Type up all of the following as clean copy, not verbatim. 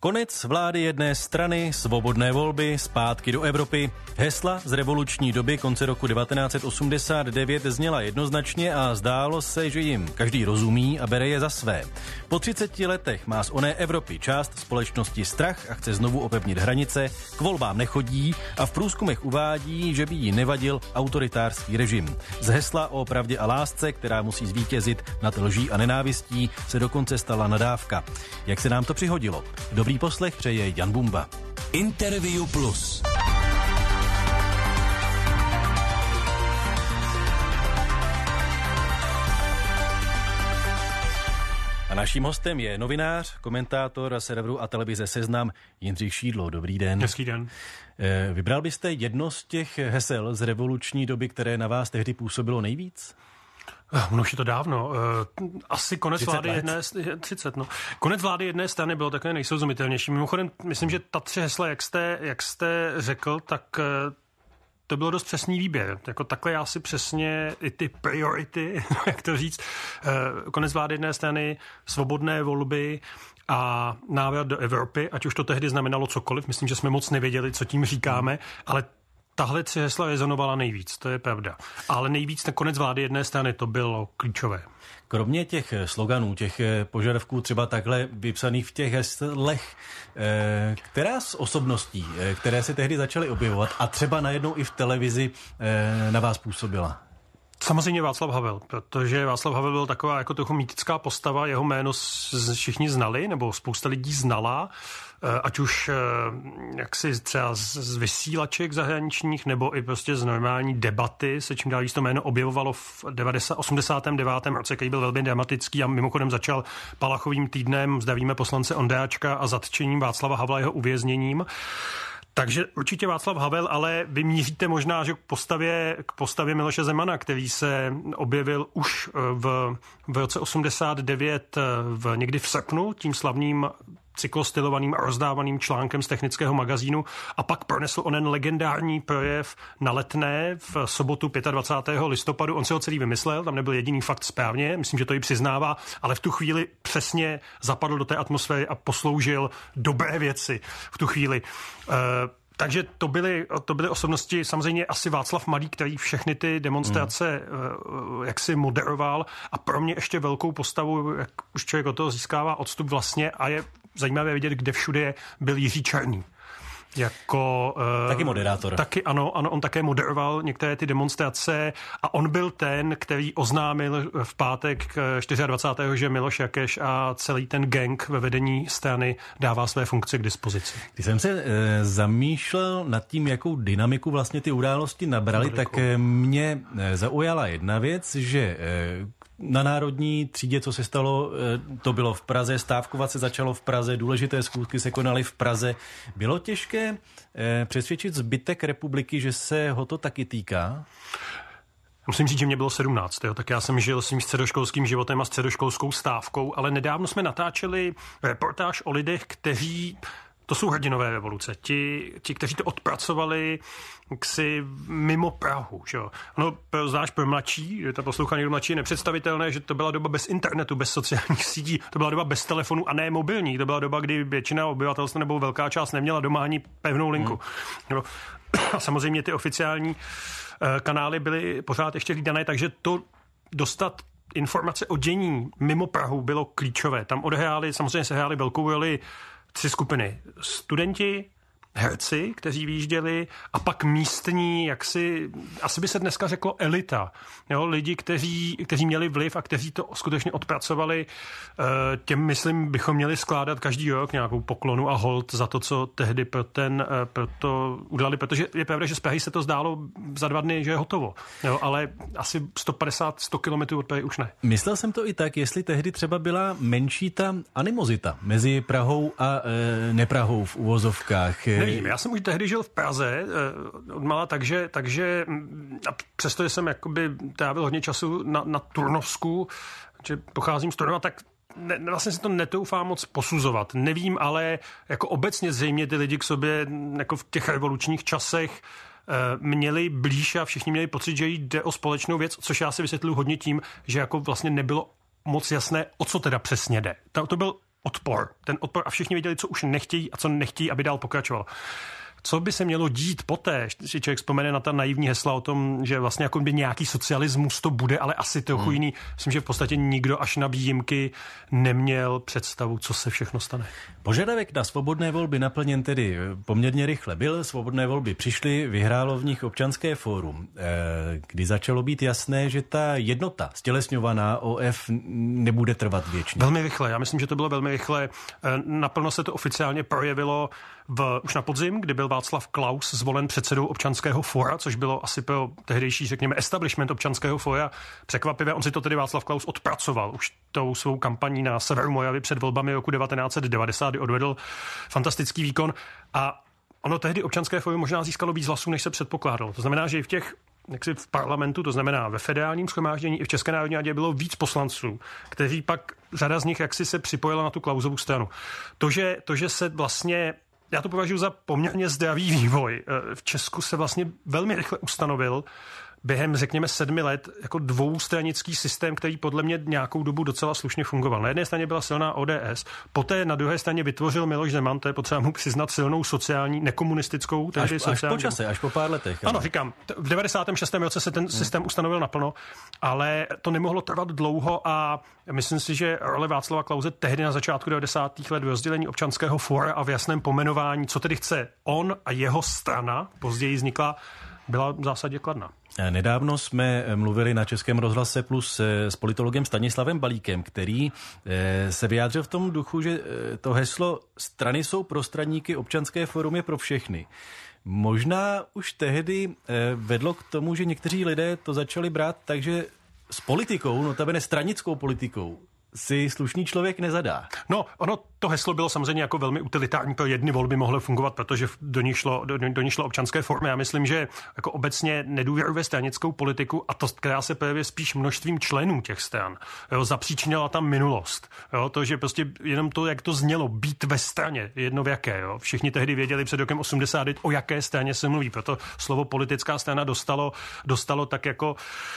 Konec vlády jedné strany, svobodné volby, zpátky do Evropy. Hesla z revoluční doby konce roku 1989 zněla jednoznačně a zdálo se, že jim každý rozumí a bere je za své. Po 30 letech má z oné Evropy část společnosti strach a chce znovu opevnit hranice, k volbám nechodí a v průzkumech uvádí, že by jí nevadil autoritářský režim. Z hesla o pravdě a lásce, která musí zvítězit nad lží a nenávistí, se dokonce stala nadávka. Jak se nám to přihodilo? Dobrý poslech přeje Jan Bumba. Interview Plus. A naším hostem je novinář, komentátor serveru a televize Seznam Jindřich Šídlo. Dobrý den. Hezký den. Vybral byste jedno z těch hesel z revoluční doby, které na vás tehdy působilo nejvíc? Už je to dávno. Asi konec vlády jedné... 30, no. Konec vlády jedné strany bylo takové nejsrozumitelnější. Mimochodem, myslím, že ta 3 hesla, jak jste řekl, tak to bylo dost přesný výběr. Jako takhle já si přesně i ty priority, jak to říct, konec vlády jedné strany, svobodné volby a návrat do Evropy, ať už to tehdy znamenalo cokoliv. Myslím, že jsme moc nevěděli, co tím říkáme, ale tahle 3 hesla rezonovala nejvíc, to je pravda. Ale nejvíc ten konec vlády jedné strany, to bylo klíčové. Kromě těch sloganů, těch požadavků třeba takhle vypsaných v těch heslech, která z osobností, které se tehdy začaly objevovat a třeba najednou i v televizi na vás působila? Samozřejmě Václav Havel, protože Václav Havel byl taková jako trochu mýtická postava, jeho jméno všichni znali, nebo spousta lidí znala, ať už jaksi třeba z vysílaček zahraničních, nebo i prostě z normální debaty se čím dál víc to jméno objevovalo v 89. roce, který byl velmi dramatický a mimochodem začal Palachovým týdnem, zdravíme poslance Ondráčka a zatčením Václava Havla, jeho uvězněním. Takže určitě Václav Havel, ale vy míříte možná, že k postavě Miloše Zemana, který se objevil už v roce 89 někdy v srpnu, tím slavným cyklostylovaným a rozdávaným článkem z Technického magazínu a pak pronesl onen legendární projev na Letné v sobotu 25. listopadu. On se ho celý vymyslel, tam nebyl jediný fakt správně, myslím, že to i přiznává, ale v tu chvíli přesně zapadl do té atmosféry a posloužil dobré věci v tu chvíli. Takže to byly osobnosti, samozřejmě asi Václav Malý, který všechny ty demonstrace jaksi moderoval a pro mě ještě velkou postavu, jak už člověk od toho získává odstup vlastně a je zajímavé vidět, kde všude byl Jiří Černý. Taky moderátor. Taky ano, on také moderoval některé ty demonstrace a on byl ten, který oznámil v pátek 24. že Miloš Jakeš a celý ten gang ve vedení strany dává své funkce k dispozici. Když jsem se zamýšlel nad tím, jakou dynamiku vlastně ty události nabraly, tak mě zaujala jedna věc, že na Národní třídě, co se stalo, to bylo v Praze, stávkovat se začalo v Praze, důležité schůzky se konaly v Praze. Bylo těžké přesvědčit zbytek republiky, že se ho to taky týká? Musím říct, že mě bylo 17, tak já jsem žil svým středoškolským životem a středoškolskou stávkou, ale nedávno jsme natáčeli reportáž o lidech, kteří... To jsou hrdinové revoluce. Ti, kteří to odpracovali jaksi mimo Prahu. Že? No, zvlášť pro mladší, ta poslouchá někdo mladší, je nepředstavitelné, že to byla doba bez internetu, bez sociálních sítí, to byla doba bez telefonu a ne mobilní. To byla doba, kdy většina obyvatelstva nebo velká část neměla doma ani pevnou linku. No, a samozřejmě ty oficiální kanály byly pořád ještě hlídané, takže to dostat informace o dění mimo Prahu bylo klíčové. Tam samozřejmě se hrály velkou roli 3 skupiny. Studenti, herci, kteří vyjížděli a pak místní, asi by se dneska řeklo elita. Jo, lidi, kteří měli vliv a kteří to skutečně odpracovali. Těm, myslím, bychom měli skládat každý rok nějakou poklonu a hold za to, co tehdy pro to udělali, protože je pravda, že z Prahy se to zdálo za 2 dny, že je hotovo. Jo, ale asi 150-100 kilometrů od Prahy už ne. Myslel jsem to i tak, jestli tehdy třeba byla menší ta animozita mezi Prahou a neprahou v uvozovkách. Nevím, já jsem už tehdy žil v Praze odmala, takže a přestože jsem jakoby trávil hodně času na Turnovsku, že pocházím z Turnova, tak vlastně si to netoufám moc posuzovat. Nevím, ale jako obecně zřejmě ty lidi k sobě jako v těch revolučních časech měli blíž a všichni měli pocit, že jde o společnou věc, což já si vysvětluji hodně tím, že jako vlastně nebylo moc jasné, o co teda přesně jde. To byl odpor. Ten odpor a všichni věděli, co už nechtějí a co nechtějí, aby dál pokračoval. Co by se mělo dít poté, že člověk vzpomene na ta naivní hesla o tom, že vlastně jako by nějaký socialismus to bude, ale asi trochu jiný. Myslím, že v podstatě nikdo až na výjimky neměl představu, co se všechno stane. Požadavek na svobodné volby naplněn tedy poměrně rychle byl. Svobodné volby přišly, vyhrálo v nich Občanské fórum, kdy začalo být jasné, že ta jednota stělesňovaná OF nebude trvat věčně. Velmi rychle, já myslím, že to bylo velmi rychle. Naplno se to oficiálně projevilo už na podzim, kdy byl Václav Klaus zvolen předsedou Občanského fóra, což bylo asi pro tehdejší, řekněme, establishment Občanského fóra překvapivé. On si to tedy Václav Klaus odpracoval už tou svou kampaní na severu Moravy před volbami roku 1990, kdy odvedl fantastický výkon a ono tehdy Občanské fórum možná získalo víc hlasů, než se předpokládalo. To znamená, že i v parlamentu, to znamená ve federálním shromáždění i v České národní radě bylo víc poslanců, kteří pak řada z nich jaksi se připojila na tu Klausovu stranu. To, že se vlastně já to považuji za poměrně zdravý vývoj. V Česku se vlastně velmi rychle ustanovil během, řekněme, 7 let jako dvoustranický systém, který podle mě nějakou dobu docela slušně fungoval. Na jedné straně byla silná ODS, poté na druhé straně vytvořil Miloš Zeman, to je potřeba mu přiznat, silnou sociální, nekomunistickou. Až po čase, až po pár letech. Ano, říkám, v 96. roce se ten systém ustanovil naplno, ale to nemohlo trvat dlouho a myslím si, že role Václava Klause tehdy na začátku 90. let v rozdělení Občanského fóra a v jasném pomenování, co tedy chce on a jeho strana, později vznikla, byla v zásadě kladná. Nedávno jsme mluvili na Českém rozhlase Plus s politologem Stanislavem Balíkem, který se vyjádřil v tom duchu, že to heslo strany jsou pro straníky, Občanské fórum je pro všechny. Možná už tehdy vedlo k tomu, že někteří lidé to začali brát tak, že s politikou, notabene stranickou politikou, si slušný člověk nezadá. No, ono to heslo bylo samozřejmě jako velmi utilitární, pro jedny volby mohly fungovat, protože do ní šlo Občanské fórum. Já myslím, že jako obecně nedůvěru ve stranickou politiku a to, která se projevuje spíš množstvím členů těch stran, zapříčinila tam minulost. Jo, to, že prostě jenom to, jak to znělo, být ve straně, jedno v jaké. Jo. Všichni tehdy věděli před rokem 80, o jaké straně se mluví. Proto slovo politická strana dostalo tak jako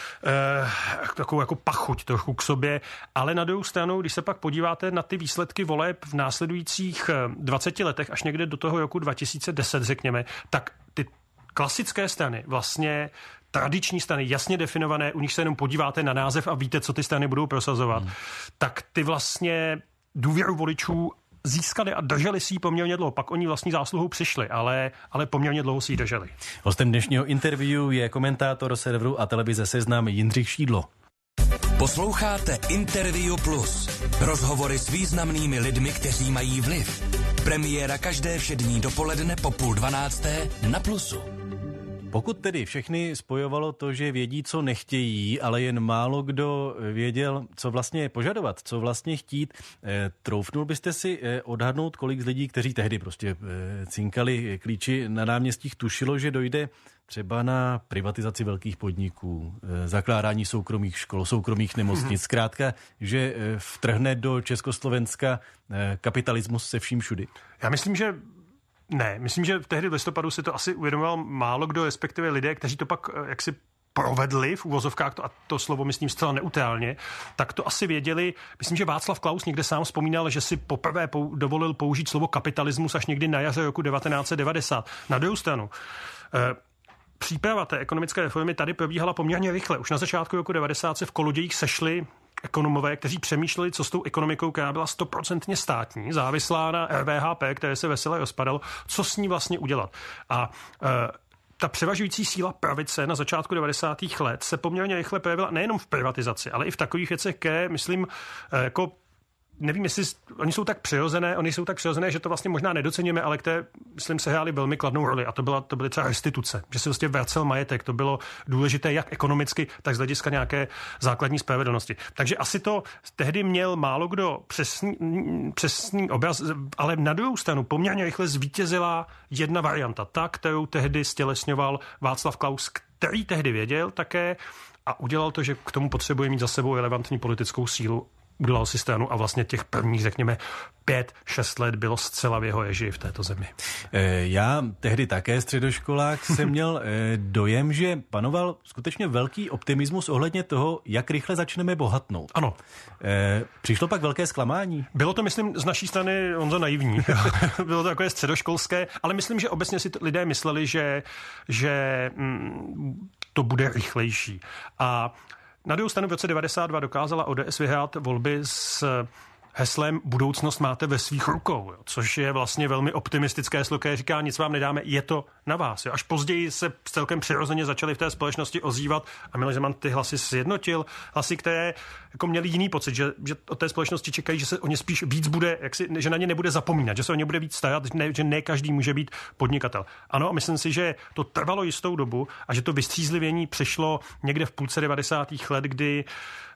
takovou jako pachuť trochu k sobě, ale na druhou stranu, když se pak podíváte na ty výsledky voleb v následujících 20 letech, až někde do toho roku 2010, řekněme, tak ty klasické strany, vlastně tradiční strany, jasně definované, u nich se jenom podíváte na název a víte, co ty strany budou prosazovat, tak ty vlastně důvěru voličů získali a drželi si ji poměrně dlouho. Pak oni vlastní zásluhou přišli, ale poměrně dlouho si ji drželi. Hostem dnešního interview je komentátor serveru a televize Seznam Jindřich Šídlo. Posloucháte Interview Plus. Rozhovory s významnými lidmi, kteří mají vliv. Premiéra každé všední dopoledne po 11:30 na Plusu. Pokud tedy všechny spojovalo to, že vědí, co nechtějí, ale jen málo kdo věděl, co vlastně požadovat, co vlastně chtít, troufnul byste si odhadnout, kolik z lidí, kteří tehdy prostě cinkali klíči na náměstích, tušilo, že dojde třeba na privatizaci velkých podniků, zakládání soukromých škol, soukromých nemocnic, zkrátka, že vtrhne do Československa kapitalismus se vším všudy? Já myslím, že ne. Myslím, že tehdy v listopadu si to asi uvědomoval málo kdo, respektive lidé, kteří to pak jaksi provedli v uvozovkách, a to slovo myslím zcela neutrálně, tak to asi věděli. Myslím, že Václav Klaus někde sám vzpomínal, že si poprvé dovolil použít slovo kapitalismus až někdy na jaře roku 1990. Na druhou stranu, příprava té ekonomické reformy tady probíhala poměrně rychle. Už na začátku roku 90 se v Kolodějích sešli ekonomové, kteří přemýšleli, co s tou ekonomikou, která byla 100% státní, závislá na RVHP, které se vesele rozpadalo, co s ní vlastně udělat. A ta převažující síla pravice na začátku 90. let se poměrně rychle projevila nejenom v privatizaci, ale i v takových věcech, které, myslím, jako nevím, jestli oni jsou tak přirozené, že to vlastně možná nedoceníme, ale které, myslím, se hrály velmi kladnou roli. A to byly třeba restituce, že se vlastně vracel majetek. To bylo důležité jak ekonomicky, tak z hlediska nějaké základní spravedlnosti. Takže asi to tehdy měl málo kdo přesný obraz, ale na druhou stranu poměrně rychle zvítězila jedna varianta, ta, kterou tehdy stělesňoval Václav Klaus, který tehdy věděl také a udělal to, že k tomu potřebuje mít za sebou relevantní politickou sílu. udělal si stranu a vlastně těch prvních, řekněme, 5-6 let bylo zcela v jeho režii v této zemi. Já tehdy také středoškolák jsem měl dojem, že panoval skutečně velký optimismus ohledně toho, jak rychle začneme bohatnout. Ano. Přišlo pak velké zklamání? Bylo to, myslím, z naší strany Honzo naivní. Bylo to takové středoškolské, ale myslím, že obecně si lidé mysleli, že to bude rychlejší. A na druhou stranu v roce 92 dokázala ODS vyhrát volby s heslem budoucnost máte ve svých rukou, jo, což je vlastně velmi optimistické heslo, které říká, nic vám nedáme, je to na vás. Jo. Až později se celkem přirozeně začaly v té společnosti ozývat a Miloš Zeman ty hlasy sjednotil, hlasy, které jako měli jiný pocit, že od té společnosti čekají, že se o ně spíš víc bude, že na ně nebude zapomínat, že se o ně bude víc starat, že ne každý může být podnikatel. Ano, a myslím si, že to trvalo jistou dobu a že to vystřízlivění přišlo někde v půlce 90. let, kdy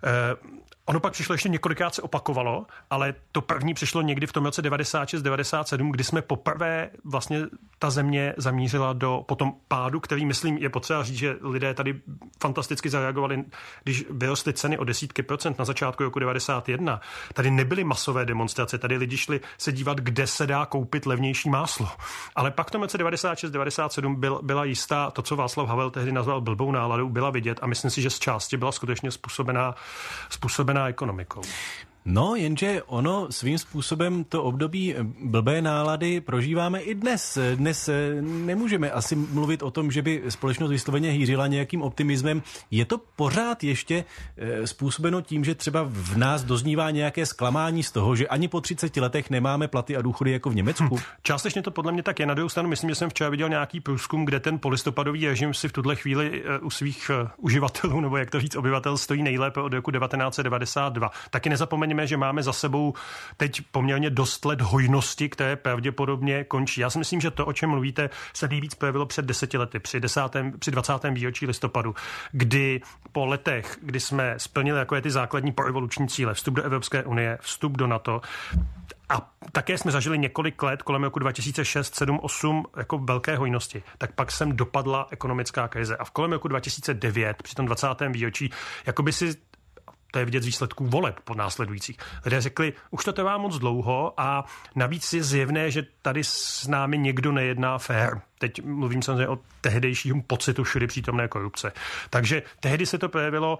ono pak přišlo ještě několikrát se opakovalo, ale to první přišlo někdy v tom roce 96-97, kdy jsme poprvé vlastně ta země zamířila do potom pádu, který, myslím, je potřeba říct, že lidé tady fantasticky zareagovali, když vyrostly ceny o desítky procent na začátku roku 91. Tady nebyly masové demonstrace, tady lidi šli se dívat, kde se dá koupit levnější máslo. Ale pak v tom roce 96-97 byla jistá, to, co Václav Havel tehdy nazval blbou náladou, byla vidět a myslím si, že z části byla skutečně způsobená ekonomikou. No, jenže ono svým způsobem to období blbé nálady prožíváme i dnes. Dnes nemůžeme asi mluvit o tom, že by společnost vysloveně hýřila nějakým optimismem. Je to pořád ještě způsobeno tím, že třeba v nás doznívá nějaké zklamání z toho, že ani po 30 letech nemáme platy a důchody jako v Německu? Částečně to podle mě tak je. Na druhou stranu myslím, že jsem včera viděl nějaký průzkum, kde ten polistopadový režim si v tuhle chvíli u svých uživatelů, nebo jak to říct, obyvatel stojí nejlépe od roku 1992. Taky nezapomeňme, že máme za sebou teď poměrně dost let hojnosti, které pravděpodobně končí. Já si myslím, že to, o čem mluvíte, se nejvíc projevilo před 10 lety, při 20. výročí listopadu, kdy po letech, kdy jsme splnili takové ty základní porevoluční cíle, vstup do Evropské unie, vstup do NATO, a také jsme zažili několik let kolem roku 2006, 7, 8 jako velké hojnosti. Tak pak sem dopadla ekonomická krize. A v kolem roku 2009, při tom 20. výročí, jakoby si to je vidět z výsledků voleb pod následujících. Lidé řekli, už to trvá moc dlouho a navíc je zjevné, že tady s námi někdo nejedná fair. Teď mluvím samozřejmě o tehdejším pocitu všudy přítomné korupce. Takže tehdy se to projevilo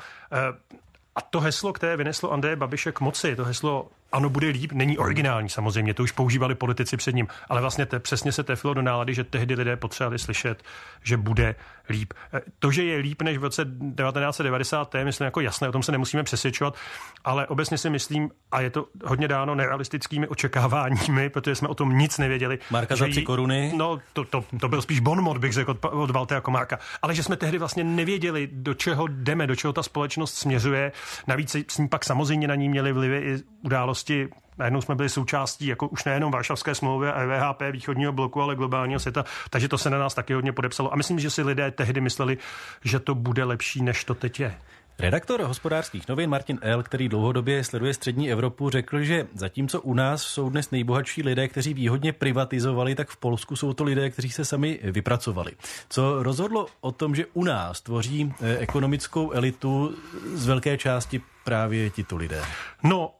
a to heslo, které vyneslo Andreje Babiše k moci, to heslo ano, bude líp, není originální samozřejmě, to už používali politici před ním, ale vlastně přesně se trefilo do nálady, že tehdy lidé potřebovali slyšet, že bude líp. To, že je líp než v roce 1990, to je myslím jako jasné, o tom se nemusíme přesvědčovat, ale obecně si myslím, a je to hodně dáno nerealistickými očekáváními, protože jsme o tom nic nevěděli. Marka za 3 koruny? No, to byl spíš bonmot, bych řekl od Valtera Komárka. Ale že jsme tehdy vlastně nevěděli, do čeho jdeme, do čeho ta společnost směřuje. Navíc s ní pak samozřejmě na ní měly vlivy i události. Najednou jsme byli součástí jako už nejenom Varšavské smlouvy a EVHP východního bloku, ale globálního světa, takže to se na nás taky hodně podepsalo. A myslím, že si lidé tehdy mysleli, že to bude lepší, než to teď je. Redaktor Hospodářských novin Martin L., který dlouhodobě sleduje střední Evropu, řekl, že zatímco u nás jsou dnes nejbohatší lidé, kteří výhodně privatizovali, tak v Polsku jsou to lidé, kteří se sami vypracovali. Co rozhodlo o tom, že u nás tvoří ekonomickou elitu z velké části právě tito lidé? No,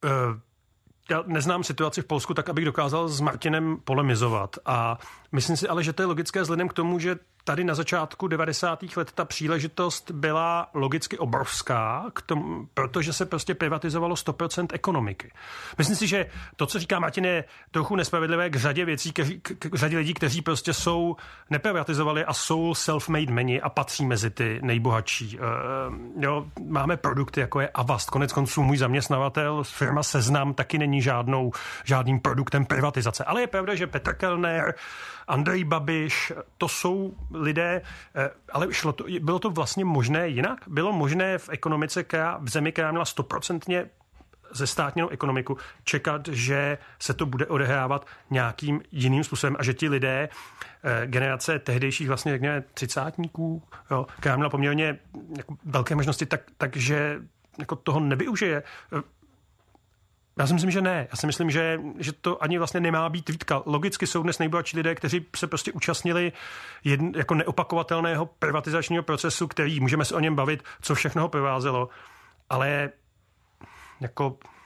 já neznám situaci v Polsku tak, abych dokázal s Martinem polemizovat. A myslím si ale, že to je logické vzhledem k tomu, že tady na začátku 90. let ta příležitost byla logicky obrovská, protože se prostě privatizovalo 100% ekonomiky. Myslím si, že to, co říká Martin, je trochu nespravedlivé k řadě věcí, k řadě lidí, kteří prostě jsou neprivatizovali a jsou self-made meni a patří mezi ty nejbohatší. Máme produkty, jako je Avast. Konec konců můj zaměstnavatel, firma Seznam, taky není žádným produktem privatizace. Ale je pravda, že Petr Kellner, Andrej Babiš, to jsou lidé, ale bylo to vlastně možné jinak? Bylo možné v ekonomice, v zemi, která měla 100% zestátněnou ekonomiku, čekat, že se to bude odehrávat nějakým jiným způsobem a že ti lidé, generace tehdejších vlastně řekněme 30-tníků, která měla poměrně jako velké možnosti, takže jako toho nevyužije. Já si myslím, že ne. Já si myslím, že to ani vlastně nemá být výtka. Logicky jsou dnes nejbohatší lidé, kteří se prostě účastnili jako neopakovatelného privatizačního procesu, který můžeme se o něm bavit, co všechno ho provázelo, ale jako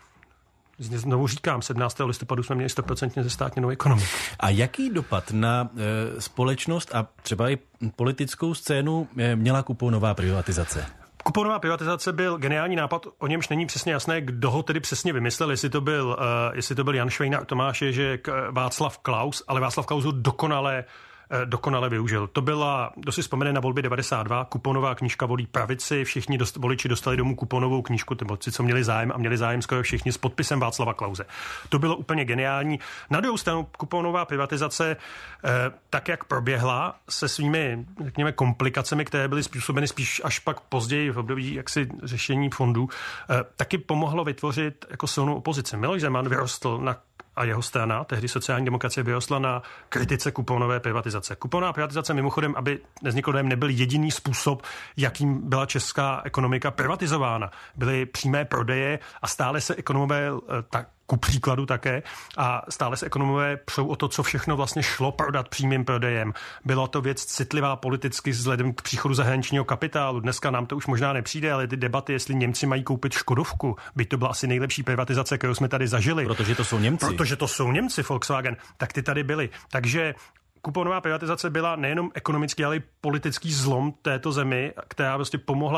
znovu říkám, 17. listopadu jsme měli 100% zestátněnou ekonomiku. A jaký dopad na společnost a třeba i politickou scénu měla kuponová privatizace? Kuponová privatizace byl geniální nápad, o němž není přesně jasné, kdo ho tedy přesně vymyslel, jestli to byl Jan Švejna, Tomáš Ježek, Václav Klaus, ale Václav Klaus ho dokonale využil. To byla, kdo si vzpomene na volby 92, kuponová knížka volí pravici, všichni voliči dostali domů kuponovou knížku, ty voliči, co měli zájem skoro všichni s podpisem Václava Klause. To bylo úplně geniální. Na druhou stranu kuponová privatizace, tak jak proběhla, se svými, řekněme, komplikacemi, které byly způsobeny spíš až pak později v období jaksi řešení fondů, taky pomohlo vytvořit jako silnou opozici. Miloš Zeman vyrostl a jeho strana, tehdy sociální demokracie, vyrostla na kritice kuponové privatizace. Kuponová privatizace mimochodem, aby nevznikl dojem, nebyl jediný způsob, jakým byla česká ekonomika privatizována. Byly přímé prodeje a stále se ekonomové ku příkladu také, a stále se ekonomové přou o to, co všechno vlastně šlo prodat přímým prodejem. Byla to věc citlivá politicky vzhledem k příchodu zahraničního kapitálu. Dneska nám to už možná nepřijde, ale ty debaty, jestli Němci mají koupit Škodovku, byť to byla asi nejlepší privatizace, kterou jsme tady zažili. Protože to jsou Němci, Volkswagen, tak ty tady byli. Takže kuponová privatizace byla nejenom ekonomický, ale i politický zlom této zemi, která prostě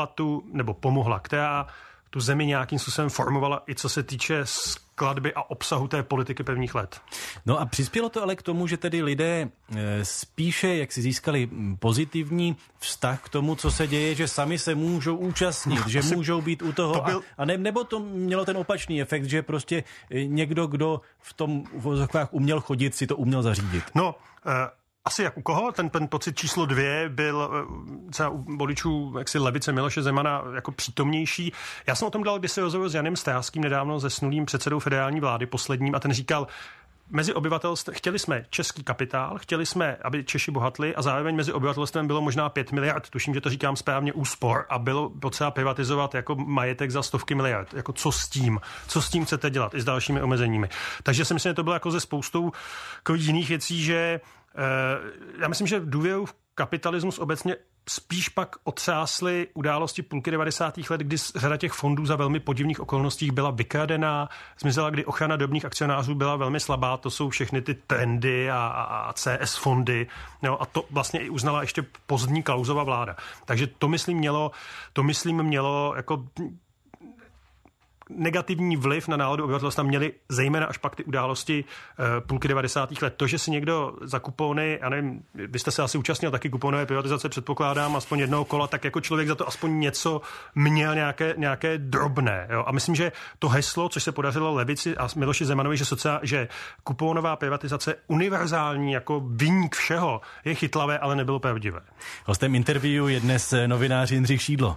která tu zemi nějakým způsobem formovala i co se týče skladby a obsahu té politiky prvních let. No a přispělo to ale k tomu, že tedy lidé spíše, jak si získali pozitivní vztah k tomu, co se děje, že sami se můžou účastnit, že můžou být u toho. Nebo to mělo ten opačný efekt, že prostě někdo, kdo v tom vozovkách uměl chodit, si to uměl zařídit. No, asi jak u koho? Ten pocit číslo 2 byl třeba u voličů jaksi levice Miloše Zemana jako přítomnější. Já jsem o tom dal kdysi rozhovor s Janem Stráským, nedávno zesnulým předsedou federální vlády posledním, a ten říkal, mezi obyvatelstvem chtěli jsme český kapitál, chtěli jsme, aby Češi bohatli, a zároveň mezi obyvatelstvem bylo možná 5 miliard, tuším, že to říkám správně, úspor, a bylo potřeba privatizovat jako majetek za stovky miliard. Jako co s tím chcete dělat i s dalšími omezeními. Takže si myslím, že to bylo jako ze spoustou jiných věcí, že já myslím, že důvěru v kapitalismus obecně spíš pak otřásly události půlky 90. let, kdy řada těch fondů za velmi podivných okolností byla vykradená, zmizela, kdy ochrana drobných akcionářů byla velmi slabá, to jsou všechny ty trendy a CS fondy, jo, a to vlastně i uznala ještě pozdní Klausova vláda. Takže to myslím mělo jako negativní vliv na náladu obyvatelstva měly zejména až pak ty události půlky 90. let. To, že si někdo za kupony, já nevím, vy jste se asi účastnil taky kuponové privatizace, předpokládám, aspoň jednoho kola, tak jako člověk za to aspoň něco měl nějaké drobné. Jo? A myslím, že to heslo, což se podařilo levici a Miloši Zemanovi, že kuponová privatizace univerzální jako viník všeho, je chytlavé, ale nebylo pravdivé. Hostem interview je dnes novinář Jindřich Šídlo.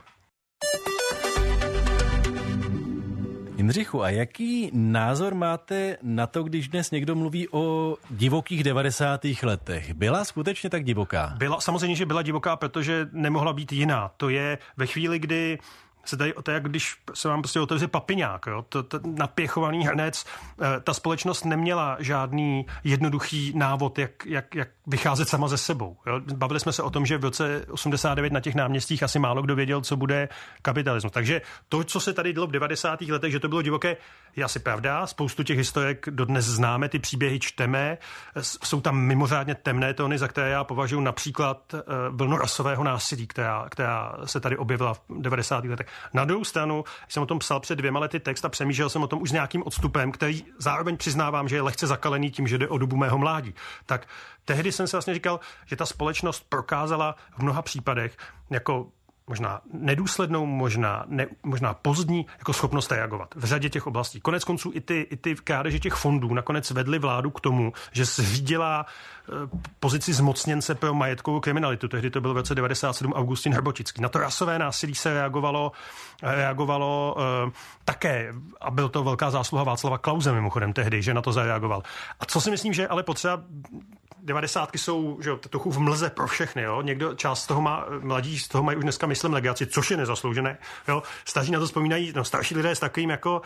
Jindřichu, a jaký názor máte na to, když dnes někdo mluví o divokých 90. letech? Byla skutečně tak divoká? Byla, samozřejmě, že byla divoká, protože nemohla být jiná. To je ve chvíli, kdy to je jak když se vám prostě otevře papiňák, jo? To napěchovaný hrnec, ta společnost neměla žádný jednoduchý návod, jak vycházet sama ze sebou. Jo? Bavili jsme se o tom, že v roce 89 na těch náměstích asi málo kdo věděl, co bude kapitalismus. Takže to, co se tady dělo v 90. letech, že to bylo divoké, je asi pravda. Spoustu těch historiek dodnes známe, ty příběhy čteme. Jsou tam mimořádně temné tóny, za které já považuji například vlnu rasového násilí, která se tady objevila v 90. letech. Na druhou stranu jsem o tom psal před 2 lety text a přemýšlel jsem o tom už s nějakým odstupem, který zároveň přiznávám, že je lehce zakalený tím, že jde o dobu mého mládí. Tak tehdy jsem si vlastně říkal, že ta společnost prokázala v mnoha případech jako možná nedůslednou, možná pozdní jako schopnost reagovat v řadě těch oblastí. Konec konců i ty krádeže těch fondů nakonec vedly vládu k tomu, že zřídila pozici zmocněnce pro majetkovou kriminalitu. Tehdy to byl v roce 97 Augustin Hrbotický. Na to rasové násilí se reagovalo také, a byl to velká zásluha Václava Klause mimochodem tehdy, že na to zareagoval. A co si myslím, že ale potřeba 90. jsou, že jo, trochu v mlze pro všechny, jo. Někdo, část z toho mladí z toho mají už dneska, myslím, legraci, což je nezasloužené, jo. Staří na to vzpomínají, no, starší lidé s takovým jako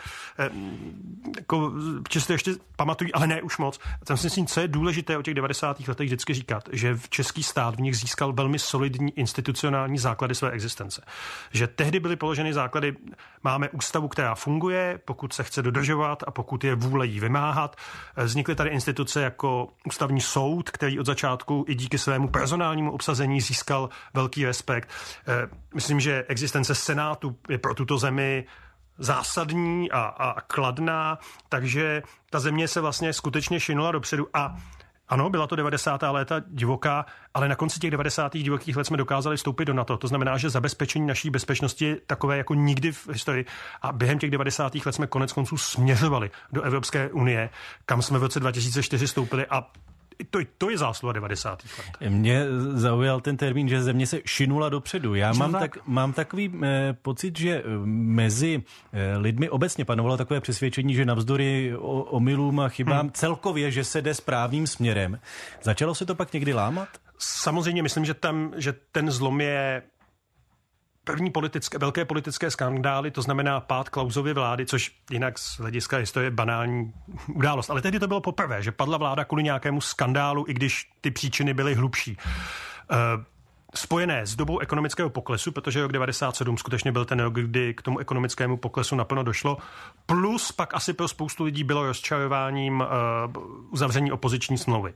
čistě ještě pamatují, ale ne už moc. Tam si myslím, co je důležité o těch 90. letech vždycky říkat, že český stát v nich získal velmi solidní institucionální základy své existence. Že tehdy byly položeny základy, máme ústavu, která funguje, pokud se chce dodržovat a pokud je vůle jí vymáhat. Vznikly tady instituce jako ústavní soud, který od začátku i díky svému personálnímu obsazení získal velký respekt. Myslím, že existence Senátu je pro tuto zemi zásadní a kladná, takže ta země se vlastně skutečně šinula dopředu a ano, byla to 90. léta divoká, ale na konci těch 90. divokých let jsme dokázali vstoupit do NATO. To znamená, že zabezpečení naší bezpečnosti je takové jako nikdy v historii. A během těch 90. let jsme konec konců směřovali do Evropské unie, kam jsme v roce 2004 vstoupili a to je zásluha 90. let. Mě zaujal ten termín, že země se šinula dopředu. Já mám takový pocit, že mezi lidmi obecně panovalo takové přesvědčení, že navzdory omylům a chybám celkově, že se jde správným směrem. Začalo se to pak někdy lámat? Samozřejmě myslím, že ten zlom je první velké politické skandály, to znamená pád Klausovy vlády, což jinak z hlediska historie je banální událost. Ale tehdy to bylo poprvé, že padla vláda kvůli nějakému skandálu, i když ty příčiny byly hlubší. Spojené s dobou ekonomického poklesu, protože rok 97 skutečně byl ten rok, kdy k tomu ekonomickému poklesu naplno došlo, plus pak asi pro spoustu lidí bylo rozčarováním uzavření opoziční smlouvy.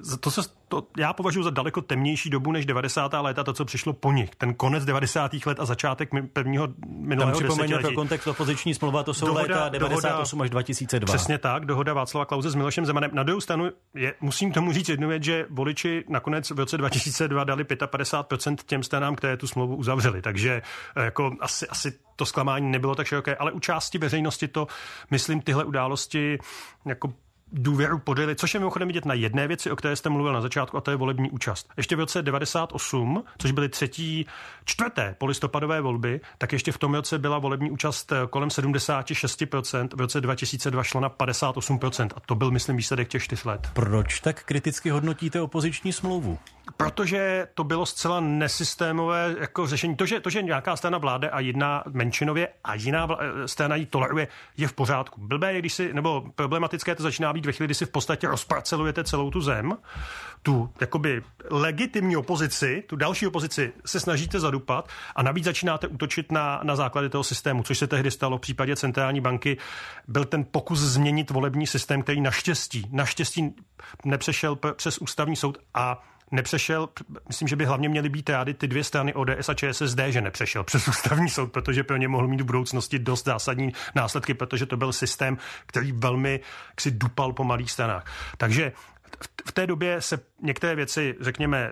Já považuji za daleko temnější dobu než 90. léta, to, co přišlo po nich. Ten konec 90. let a začátek prvního minulého desetiletí. Pro kontext opoziční smlouva, to jsou léta 98 až 2002. Přesně tak, dohoda Václava Klause s Milošem Zemanem. Na druhou stranu musím tomu říct jednu věc, že voliči nakonec v roce 2002 dali 55% těm stranám, které tu smlouvu uzavřeli. Takže jako asi to zklamání nebylo tak široké, ale u části veřejnosti to, myslím, tyhle události jako důvěru podjeli, což je mimochodem vidět na jedné věci, o které jste mluvil na začátku, a to je volební účast. Ještě v roce 98, což byly čtvrté polistopadové volby, tak ještě v tom roce byla volební účast kolem 76%, v roce 2002 šlo na 58%. A to byl, myslím, výsledek těch 4 let. Proč tak kriticky hodnotíte opoziční smlouvu? Protože to bylo zcela nesystémové jako řešení. To, že nějaká strana vládne a jedna menšinově a jiná strana ji toleruje, je v pořádku. Blbé je, nebo problematické to začíná být ve chvíli, kdy si v podstatě rozparcelujete celou tu zem, tu jakoby legitimní opozici, tu další opozici se snažíte zadupat a navíc začínáte útočit na základy toho systému, což se tehdy stalo v případě centrální banky. Byl ten pokus změnit volební systém, který naštěstí nepřešel přes ústavní soud a nepřešel, myslím, že by hlavně měly být rády ty dvě strany ODS a ČSSD, že nepřešel přes ústavní soud, protože pro ně mohl mít v budoucnosti dost zásadní následky, protože to byl systém, který velmi si dupal po malých stranách. Takže v té době se některé věci, řekněme,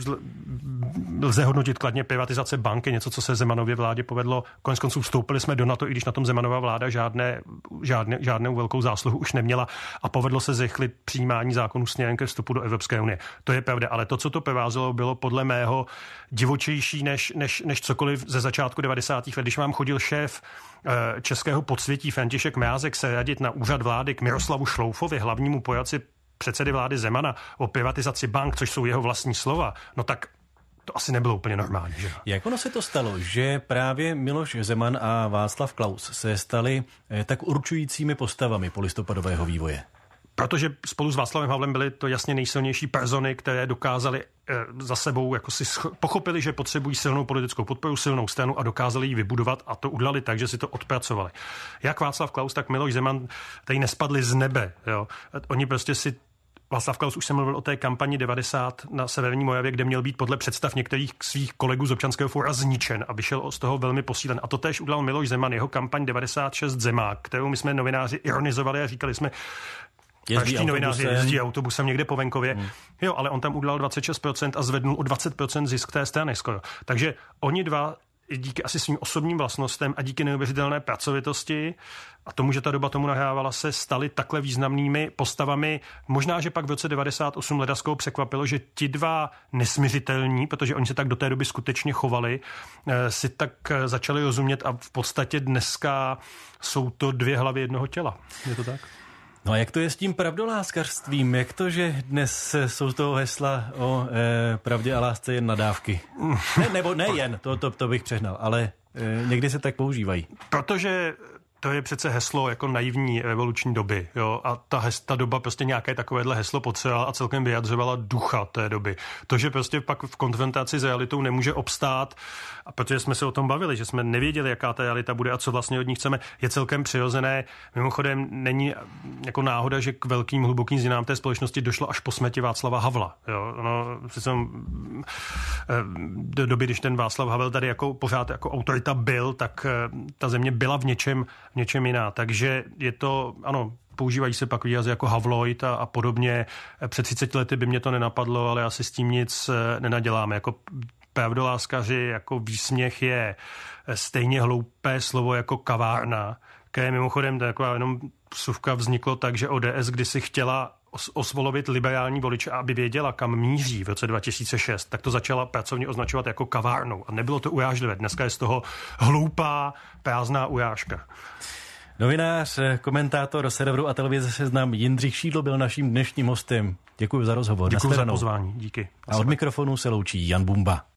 lze hodnotit kladně, privatizace banky, něco, co se Zemanově vládě povedlo. Konec konců vstoupili jsme do NATO, i když na tom Zemanova vláda žádnou velkou zásluhu už neměla a povedlo se zrychlit přijímání zákonů směrem ke vstupu do Evropské unie. To je pravda, ale to, co to provázelo, bylo podle mého divočejší než cokoliv ze začátku 90. let. Když vám chodil šéf českého podsvětí František Mrázek se radit na úřad vlády k Miroslavu Šloufovi, hlavnímu poradci předsedy vlády Zemana, o privatizaci bank, což jsou jeho vlastní slova, no tak to asi nebylo úplně normální. Že? Jak ono se to stalo, že právě Miloš Zeman a Václav Klaus se stali tak určujícími postavami polistopadového vývoje? Protože spolu s Václavem Havlem byly to jasně nejsilnější persony, které dokázali za sebou, jako si pochopili, že potřebují silnou politickou podporu, silnou stranu a dokázali ji vybudovat a to udělali tak, že si to odpracovali. Jak Václav Klaus, tak Miloš Zeman tady nespadli z nebe. Jo? Oni prostě si Václav Klaus, už jsem mluvil o té kampani 90 na Severní Moravě, kde měl být podle představ některých svých kolegů z Občanského fóra zničen a vyšel z toho velmi posílen. A to též udělal Miloš Zeman, jeho kampaň 96 Zemák, kterou my jsme novináři ironizovali a říkali jsme, praští novináři jezdí autobusem někde po venkově. Jo, ale on tam udělal 26% a zvednul o 20% zisk té strany skoro. Takže oni dva díky asi svým osobním vlastnostem a díky neuvěřitelné pracovitosti a tomu, že ta doba tomu nahrávala, se stali takhle významnými postavami. Možná, že pak v roce 98 Ledaskou překvapilo, že ti dva nesmiřitelní, protože oni se tak do té doby skutečně chovali, si tak začali rozumět a v podstatě dneska jsou to dvě hlavy jednoho těla. Je to tak? No a jak to je s tím pravdoláskařstvím? Jak to, že dnes jsou toho hesla o pravdě a lásce jen nadávky? Nebo nejen, to bych přehnal, ale někdy se tak používají. Protože to je přece heslo jako naivní revoluční doby, jo, a ta doba prostě nějaké takovéhle heslo potřebovala a celkem vyjadřovala ducha té doby. To, že prostě pak v konfrontaci s realitou nemůže obstát, a protože jsme se o tom bavili, že jsme nevěděli, jaká ta realita bude a co vlastně od ní chceme, je celkem přirozené. Mimochodem není jako náhoda, že k velkým hlubokým změnám té společnosti došlo až po smrti Václava Havla. Jo. No, přece do doby, když ten Václav Havel tady jako pořád jako autorita byl, tak ta země byla v něčem jiná. Takže je to, ano, používají se pak výrazy jako Havloid a podobně. Před 30 lety by mě to nenapadlo, ale asi s tím nic nenaděláme. Jako pravdoláskaři, jako výsměch je stejně hloupé slovo jako kavárna, které mimochodem taková jenom vsuvka vzniklo tak, že ODS kdysi chtěla osvolovit liberální voliče, aby věděla, kam míří v roce 2006, tak to začala pracovně označovat jako kavárnou. A nebylo to urážlivé. Dneska je z toho hloupá, prázdná urážka. Novinář, komentátor serveru a televize Seznam Jindřich Šídlo byl naším dnešním hostem. Děkuji za rozhovor. Děkuji za pozvání. Díky. A od mikrofonu se loučí Jan Bumba.